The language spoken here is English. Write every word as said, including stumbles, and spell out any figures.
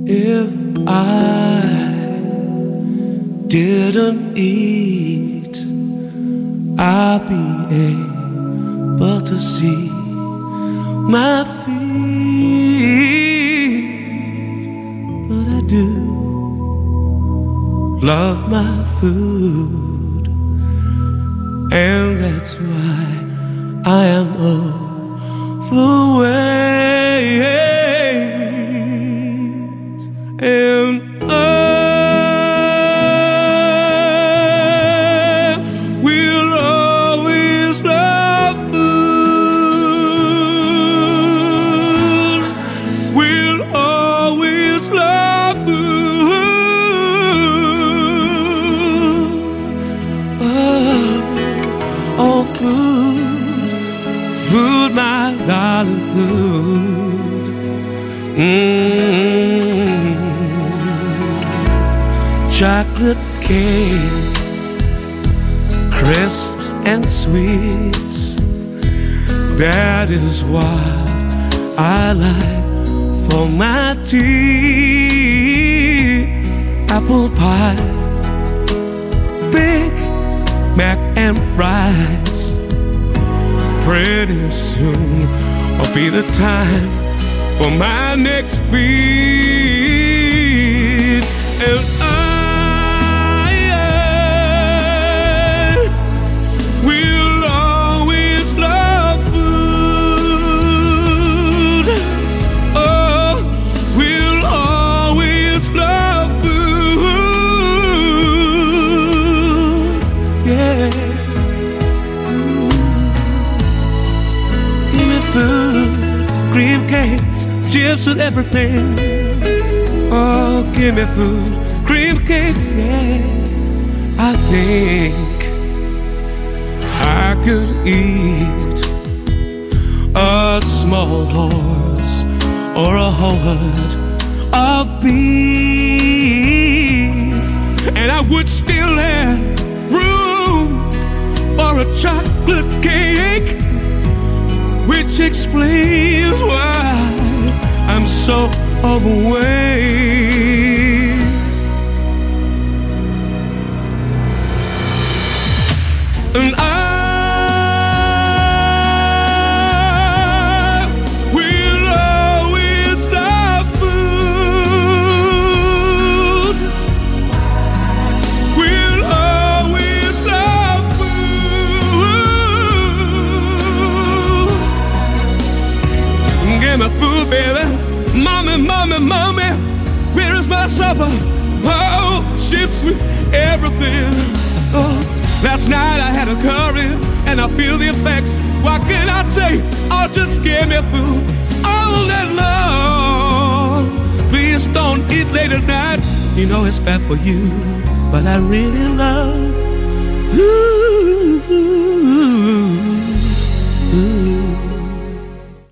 If I didn't eat, I'd be able to see my feet. But I do love my food, and that's why I am overweight. And I will always love food. Will always love food. Oh, oh, food, food, my darling, food. Mm. Chocolate cake, crisps and sweets, that is what I like for my tea. Apple pie, Big Mac and fries. Pretty soon will be the time for my next feed. And I cream cakes, chips with everything. Oh, give me food, cream cakes, yeah. I think I could eat a small horse or a whole herd of beef, and I would still have room for a chocolate cake, which explains why I'm so overweight. And I will always love food. Will always love food. Give me food, baby. Mommy, mommy, mommy, where is my supper? Oh, chips with everything. Oh, last night I had a curry and I feel the effects. What can I say? Oh, just give me food all night long. Please don't eat late at night. You know it's bad for you, but I really love you.